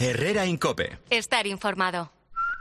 Herrera en COPE. Estar informado.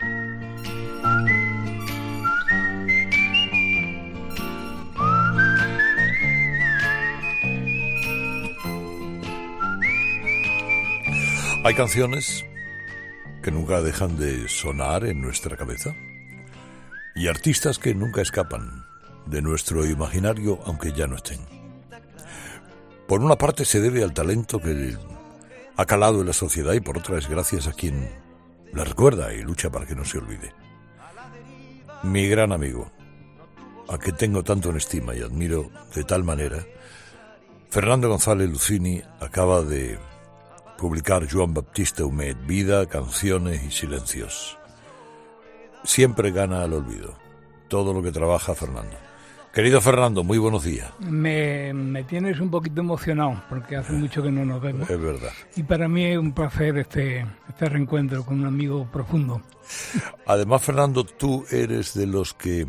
Hay canciones que nunca dejan de sonar en nuestra cabeza y artistas que nunca escapan de nuestro imaginario aunque ya no estén. Por una parte se debe al talento que ha calado en la sociedad y por otra es gracias a quien la recuerda y lucha para que no se olvide. Mi gran amigo, a que tengo tanto en estima y admiro de tal manera, Fernando González Lucini, acaba de publicar Joan Baptista Humet, Vida, Canciones y Silencios. Siempre gana al olvido todo lo que trabaja Fernando. Querido Fernando, muy buenos días. Me tienes un poquito emocionado porque hace mucho que no nos vemos. Es verdad. Y para mí es un placer este reencuentro con un amigo profundo. Además, Fernando, tú eres de los que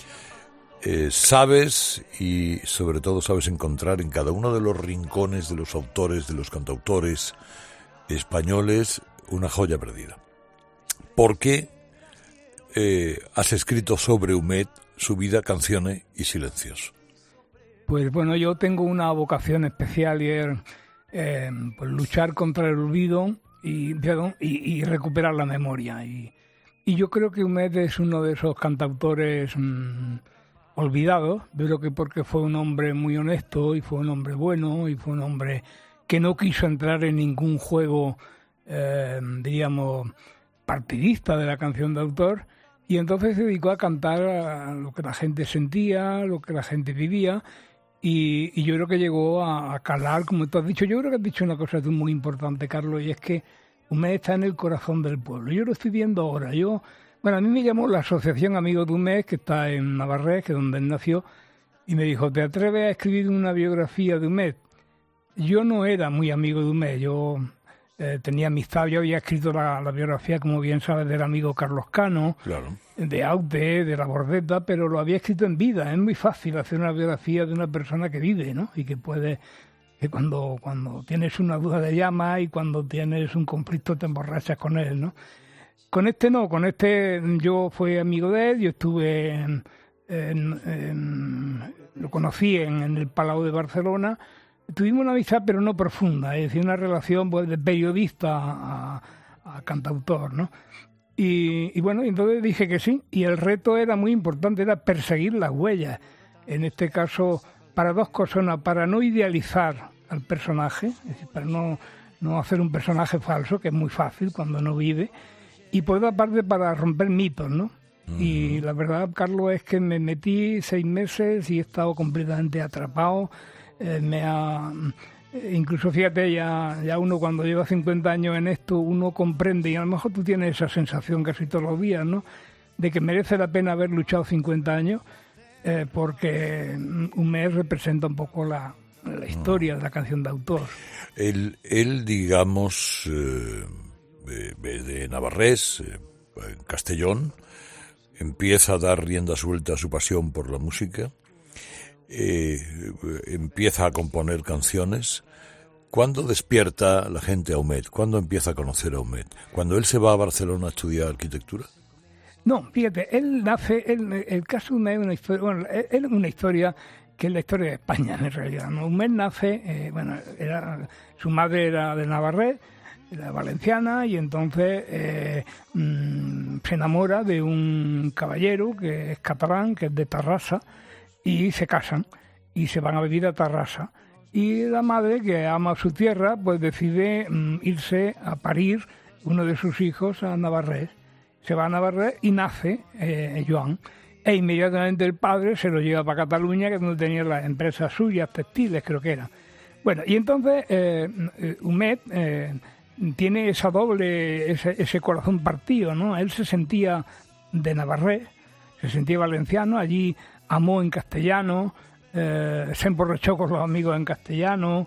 sabes y sobre todo sabes encontrar en cada uno de los rincones de los autores, de los cantautores españoles, una joya perdida. ¿Por qué has escrito sobre Humet, su vida, canciones y silencios? Pues bueno, yo tengo una vocación especial y es pues luchar contra el olvido y recuperar la memoria. Y yo creo que Humet es uno de esos cantautores olvidado, pero que porque fue un hombre muy honesto y fue un hombre bueno y fue un hombre que no quiso entrar en ningún juego, diríamos, partidista de la canción de autor, y entonces se dedicó a cantar a lo que la gente sentía, lo que la gente vivía, y yo creo que llegó a calar, como tú has dicho. Yo creo que has dicho una cosa tú muy importante, Carlos, y es que Humet está en el corazón del pueblo. Yo lo estoy viendo ahora. Bueno, a mí me llamó la Asociación Amigos de Humet, que está en Navarrés, que es donde él nació, y me dijo, ¿te atreves a escribir una biografía de Humet? Yo no era muy amigo de Humet, yo tenía amistad, yo había escrito la biografía, como bien sabes, del amigo Carlos Cano, claro, de Aute, de La Bordeta, pero lo había escrito en vida. Es muy fácil hacer una biografía de una persona que vive, ¿no? Y que puede, que cuando tienes una duda de llama y cuando tienes un conflicto te emborrachas con él, ¿no? Con este no, con este yo fui amigo de él, yo estuve lo conocí en el Palau de Barcelona, tuvimos una amistad pero no profunda, es decir, una relación pues, de periodista a cantautor, ¿no? Y bueno, entonces dije que sí, y el reto era muy importante, era perseguir las huellas, en este caso para dos cosas, una, para no idealizar al personaje, es decir, para no hacer un personaje falso, que es muy fácil cuando no vive, y por otra parte para romper mitos, ¿no? Y la verdad, Carlos, es que me metí 6 meses y he estado completamente atrapado. Incluso fíjate, ya uno cuando lleva 50 años en esto, uno comprende, y a lo mejor tú tienes esa sensación casi todos los días, ¿no? De que merece la pena haber luchado 50 años, porque Humet representa un poco la historia de la canción de autor. Él digamos, de Navarrés, en Castellón, empieza a dar rienda suelta a su pasión por la música, empieza a componer canciones. ¿Cuándo despierta la gente a Humet? ¿Cuándo empieza a conocer a Humet? ¿Cuando él se va a Barcelona a estudiar arquitectura? No, fíjate, él nace, el caso de Humet es una historia, bueno, es una historia que es la historia de España en realidad, ¿no? Humet nace, su madre era de Navarrés, era valenciana, y entonces se enamora de un caballero que es catalán, que es de Tarrasa, y se casan y se van a vivir a Tarrasa. Y la madre, que ama su tierra, pues decide irse a parir uno de sus hijos a Navarrés. Se va a Navarrés y nace Joan. E inmediatamente el padre se lo lleva para Cataluña, que es donde tenía las empresas suyas, textiles creo que eran. Bueno, y entonces Humet tiene esa ese corazón partido, ¿no? Él se sentía de Navarrés, se sentía valenciano, allí amó en castellano, se emborrachó con los amigos en castellano,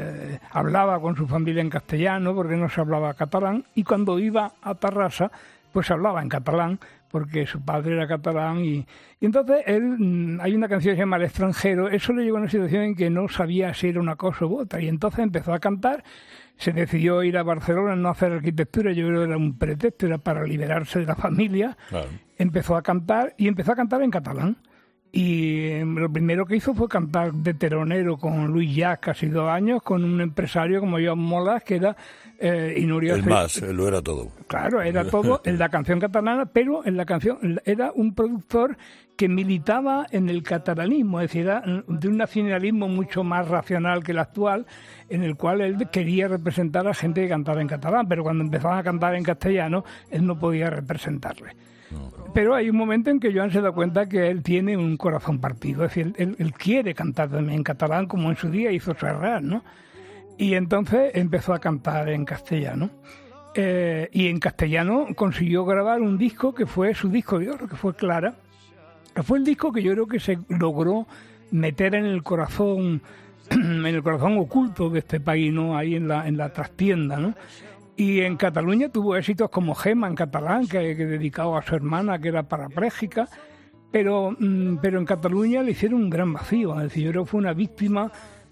hablaba con su familia en castellano porque no se hablaba catalán, y cuando iba a Tarrasa pues hablaba en catalán, porque su padre era catalán y entonces él, hay una canción que se llama El extranjero, eso le llegó a una situación en que no sabía si era una cosa u otra y entonces empezó a cantar, se decidió ir a Barcelona, no hacer arquitectura, yo creo que era un pretexto, era para liberarse de la familia, claro. Empezó a cantar en catalán. Y lo primero que hizo fue cantar de teronero con Luis Llach, casi 2 años, con un empresario como Joan Molas, que era Inuria. El más, lo era todo. Claro, era todo en la canción catalana, pero en la canción era un productor que militaba en el catalanismo, es decir, era de un nacionalismo mucho más racional que el actual, en el cual él quería representar a gente que cantaba en catalán, pero cuando empezaban a cantar en castellano, él no podía representarle. Pero hay un momento en que Joan se da cuenta que él tiene un corazón partido, es decir, él quiere cantar también en catalán como en su día hizo Serrat, ¿no? Y entonces empezó a cantar en castellano. Y en castellano consiguió grabar un disco que fue su disco de oro, que fue Clara. Fue el disco que yo creo que se logró meter en el corazón oculto de este país, ¿no? Ahí en la trastienda, ¿no? Y en Cataluña tuvo éxitos como Gema en catalán, que dedicado a su hermana, que era parapléjica, pero en Cataluña le hicieron un gran vacío. Es decir, yo creo que fue una víctima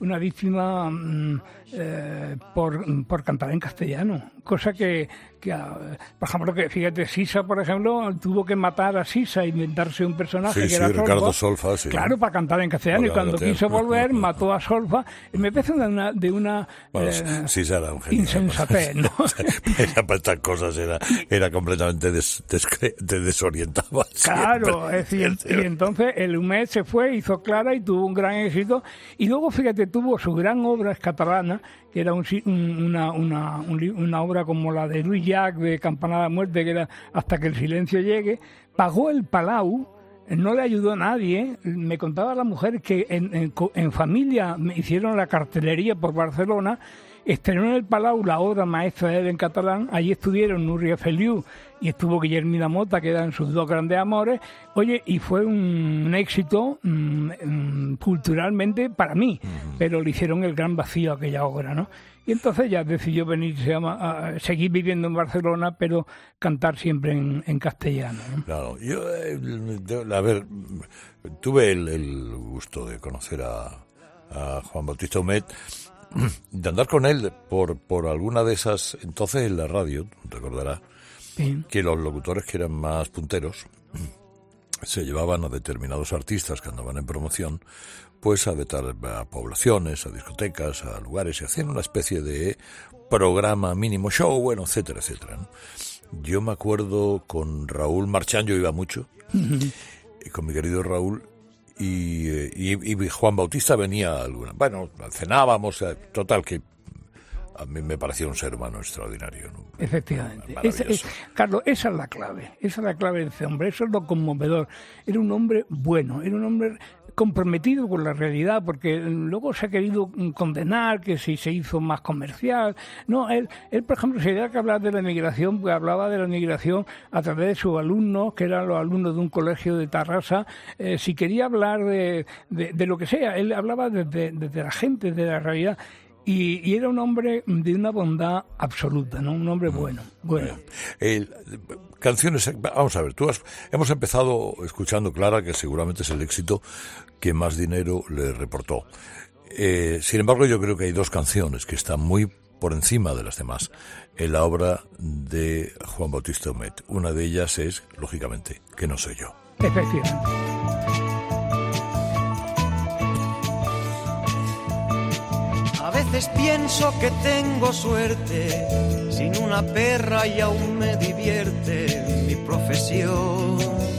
por cantar en castellano, cosa que por ejemplo, que fíjate, Sisa, por ejemplo, tuvo que matar a Sisa e inventarse un personaje que era Solfa, Ricardo Solfa, sí. Claro, para cantar en castellano, y cuando quiso volver mató a Solfa, y me parece de una Sisa era un genio, insensatez, ¿no? Para estas cosas era completamente desorientado. Claro, es decir, y entonces el Humet se fue, hizo Clara y tuvo un gran éxito, y luego, fíjate, tuvo su gran obra catalana, que era una obra como la de Luis Llach, de Campanada de Muerte, que era Hasta que el silencio llegue. Pagó el Palau, no le ayudó a nadie. Me contaba la mujer que en familia me hicieron la cartelería por Barcelona, estrenó en el Palau la obra maestra de él en catalán, allí estuvieron Núria Feliu y estuvo Guillermina Mota, que eran sus 2 grandes amores, oye, y fue un éxito culturalmente para mí, pero le hicieron el gran vacío a aquella obra, ¿no? Y entonces ya decidió venirse a seguir viviendo en Barcelona, pero cantar siempre en castellano, ¿no? Claro, yo, tuve el gusto de conocer a Juan Bautista Humet, de andar con él por alguna de esas, entonces en la radio, recordarás, sí, que los locutores que eran más punteros se llevaban a determinados artistas que andaban en promoción, pues a poblaciones, a discotecas, a lugares, y hacían una especie de programa mínimo show, bueno, etcétera, etcétera, ¿no? Yo me acuerdo con Raúl Marchán, yo iba mucho, y con mi querido Raúl, y Juan Bautista venía alguna. Bueno, cenábamos, total, que a mí me parecía un ser humano extraordinario, ¿no? Efectivamente. Carlos, esa es la clave de ese hombre, eso es lo conmovedor. Era un hombre bueno, era un hombre comprometido con la realidad, porque luego se ha querido condenar que si se hizo más comercial. No, él por ejemplo, si había que hablar de la emigración, pues hablaba de la emigración a través de sus alumnos, que eran los alumnos de un colegio de Tarrasa. Si quería hablar de lo que sea, él hablaba desde la gente, de la realidad. Y era un hombre de una bondad absoluta, ¿no? Un hombre bueno. Canciones, vamos a ver, hemos empezado escuchando Clara, que seguramente es el éxito que más dinero le reportó. Sin embargo, yo creo que hay 2 canciones que están muy por encima de las demás en la obra de Juan Bautista Humet. Una de ellas es, lógicamente, Que no soy yo. Efectivamente. A veces pienso que tengo suerte, sin una perra y aún me divierte mi profesión.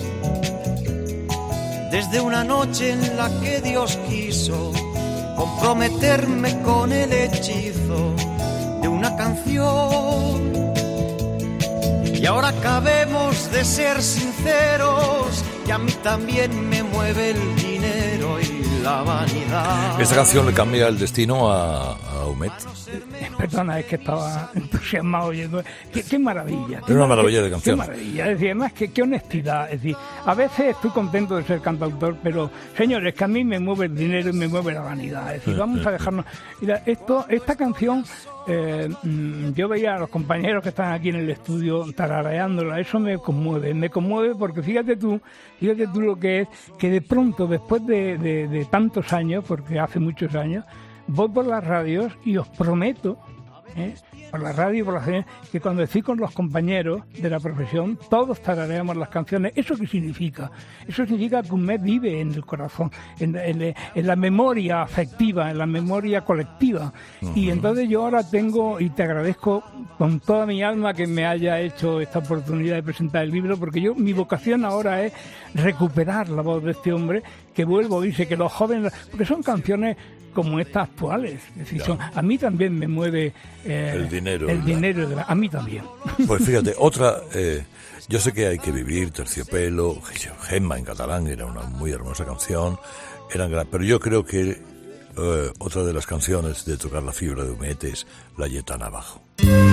Desde una noche en la que Dios quiso comprometerme con el hechizo de una canción. Y ahora acabemos de ser sinceros, que a mí también me mueve el dinero y la vanidad. ¿Esta canción le cambia el destino a Humet? Perdona, es que estaba entusiasmado oyendo. Qué maravilla. Es una maravilla de canción. Qué maravilla. Es decir, además, qué honestidad. Es decir, a veces estoy contento de ser cantautor, pero, señores, que a mí me mueve el dinero y me mueve la vanidad. Es decir, vamos a dejarnos... Mira, esta canción... yo veía a los compañeros que están aquí en el estudio tarareándola, eso me conmueve porque fíjate tú lo que es, que de pronto, después de tantos años, porque hace muchos años, voy por las radios y os prometo, por la radio y por la señal, que cuando estoy con los compañeros de la profesión, todos tarareamos las canciones. ¿Eso qué significa? Eso significa que Humet vive en el corazón, en la memoria afectiva, en la memoria colectiva. Uh-huh. Y entonces yo ahora tengo, y te agradezco con toda mi alma que me haya hecho esta oportunidad de presentar el libro, porque mi vocación ahora es recuperar la voz de este hombre, que vuelvo a oírse, que los jóvenes, porque son canciones como estas actuales. Es decir, a mí también me mueve el dinero. A mí también. Pues fíjate, otra, yo sé que hay que vivir, Terciopelo, Gemma en catalán, era una muy hermosa canción, pero yo creo que otra de las canciones de tocar la fibra de Humet es La Lletana Abajo.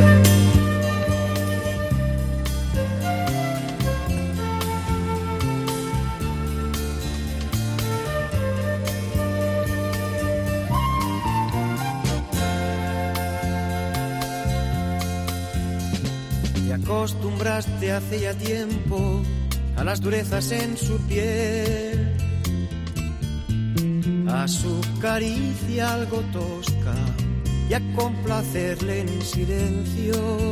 Acostumbraste hace ya tiempo a las durezas en su piel, a su caricia algo tosca y a complacerle en silencio.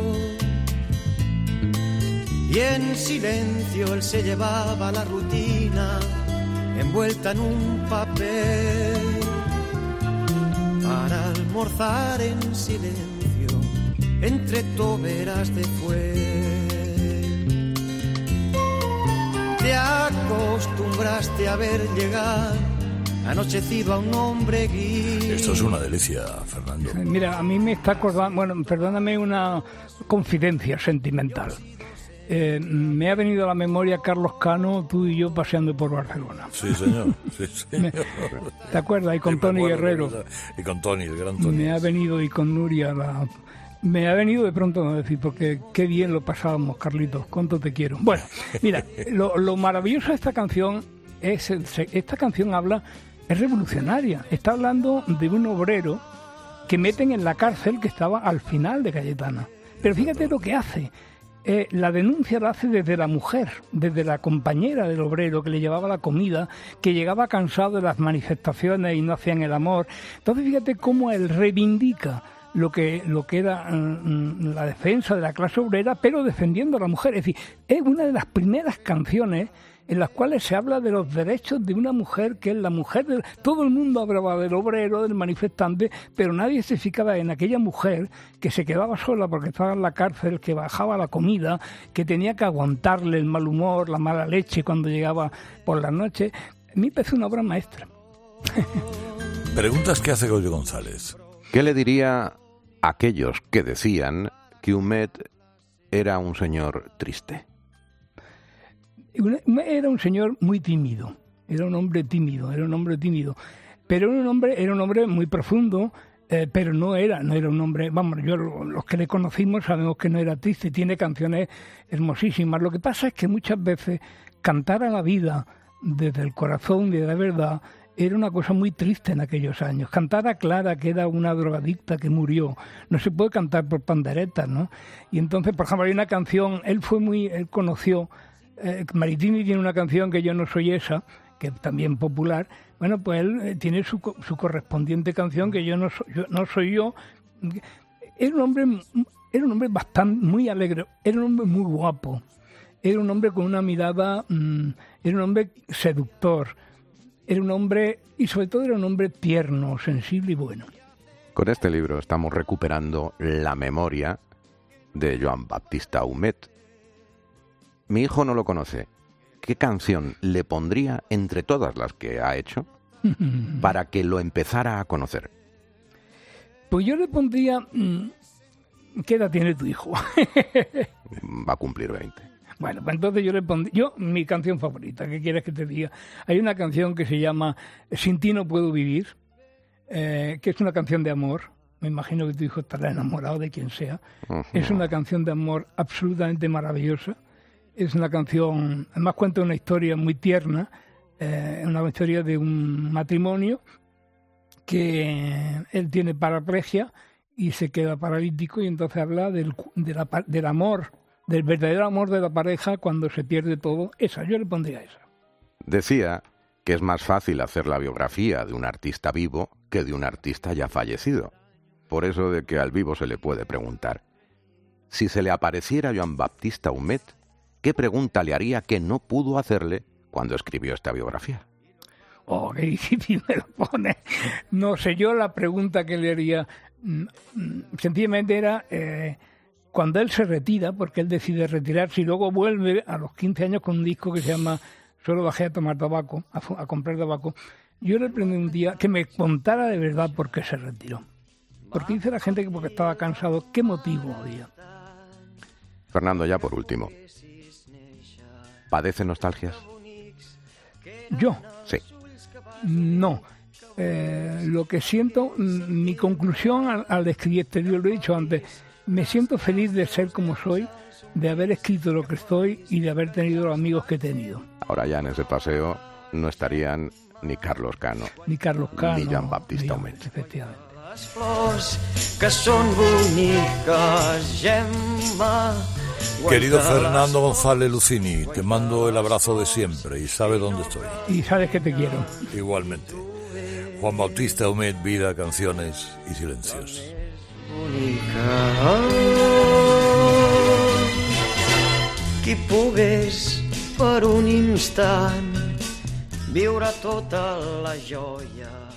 Y en silencio él se llevaba la rutina envuelta en un papel para almorzar en silencio entre toberas de fuel. Te acostumbraste a ver llegar anochecido a un hombre gris. Esto es una delicia, Fernando. Mira, a mí me está acordando, bueno, perdóname una confidencia sentimental. Me ha venido a la memoria Carlos Cano, tú y yo paseando por Barcelona. Sí, señor. Sí, señor. ¿Te acuerdas? Y con Tony Guerrero. Y con Tony, el gran Tony. Me ha venido, y con Nuria, me ha venido de pronto, no decir, porque qué bien lo pasábamos, Carlitos, cuánto te quiero. Bueno, mira, lo maravilloso de esta canción es, esta canción es revolucionaria. Está hablando de un obrero que meten en la cárcel que estaba al final de Cayetana. Pero fíjate lo que hace. La denuncia la hace desde la mujer, desde la compañera del obrero que le llevaba la comida, que llegaba cansado de las manifestaciones y no hacían el amor. Entonces fíjate cómo él reivindica lo que era la defensa de la clase obrera, pero defendiendo a la mujer. Es decir, es una de las primeras canciones en las cuales se habla de los derechos de una mujer, que es la mujer de... Todo el mundo hablaba del obrero, del manifestante, pero nadie se fijaba en aquella mujer que se quedaba sola porque estaba en la cárcel, que bajaba la comida, que tenía que aguantarle el mal humor, la mala leche cuando llegaba por la noche. A mí me parece una obra maestra. Preguntas que hace Goyo González. ¿Qué le diría a aquellos que decían que Humet era un señor triste? Era un señor muy tímido, era un hombre tímido, pero era un hombre muy profundo, pero no era un hombre, vamos, los que le conocimos sabemos que no era triste, tiene canciones hermosísimas. Lo que pasa es que muchas veces cantar a la vida desde el corazón y de la verdad era una cosa muy triste en aquellos años. Cantar a Clara, que era una drogadicta que murió, no se puede cantar por panderetas, ¿no? Y entonces, por ejemplo, hay una canción, él conoció, Maritini tiene una canción que Yo no soy esa, que es también popular. Bueno, pues él tiene su correspondiente canción que Yo no soy yo. Era un hombre bastante muy alegre, era un hombre muy guapo, era un hombre con una mirada, era un hombre seductor, era un hombre, y sobre todo era un hombre tierno, sensible y bueno. Con este libro estamos recuperando la memoria de Joan Baptista Humet. Mi hijo no lo conoce. ¿Qué canción le pondría entre todas las que ha hecho para que lo empezara a conocer? Pues yo le pondría... ¿Qué edad tiene tu hijo? Va a cumplir 20. Bueno, pues entonces yo le pondría... mi canción favorita, ¿qué quieres que te diga? Hay una canción que se llama Sin ti no puedo vivir, que es una canción de amor. me imagino que tu hijo estará enamorado de quien sea. Es una canción de amor absolutamente maravillosa. Es una canción, además cuenta una historia muy tierna, una historia de un matrimonio que él tiene paraplegia y se queda paralítico, y entonces habla del amor, del verdadero amor de la pareja cuando se pierde todo. Yo le pondría esa. Decía que es más fácil hacer la biografía de un artista vivo que de un artista ya fallecido. Por eso de que al vivo se le puede preguntar: si se le apareciera Joan Baptista Humet, ¿qué pregunta le haría que no pudo hacerle cuando escribió esta biografía? Oh, qué difícil me lo pone. No sé, yo la pregunta que le haría sencillamente era cuando él se retira, porque él decide retirarse y luego vuelve a los 15 años con un disco que se llama Solo bajé a tomar tabaco, a comprar tabaco. Yo le preguntaría que me contara de verdad por qué se retiró. Porque dice la gente que porque estaba cansado. ¿Qué motivo había? Fernando, ya por último, ¿padece nostalgias? ¿Yo? Sí. No. Lo que siento, mi conclusión al escribir este libro, lo he dicho antes, me siento feliz de ser como soy, de haber escrito lo que estoy y de haber tenido los amigos que he tenido. Ahora ya en ese paseo no estarían ni Carlos Cano, ni Joan Baptista Humet. Efectivamente. Les flors que són boniques, Gemma. Querido Fernando González Lucini, te mando el abrazo de siempre y sabes dónde estoy. Y sabes que te quiero. Igualmente. Juan Baptista Humet, vida, canciones y silencios. Qui pogués per un instant viure tota la joia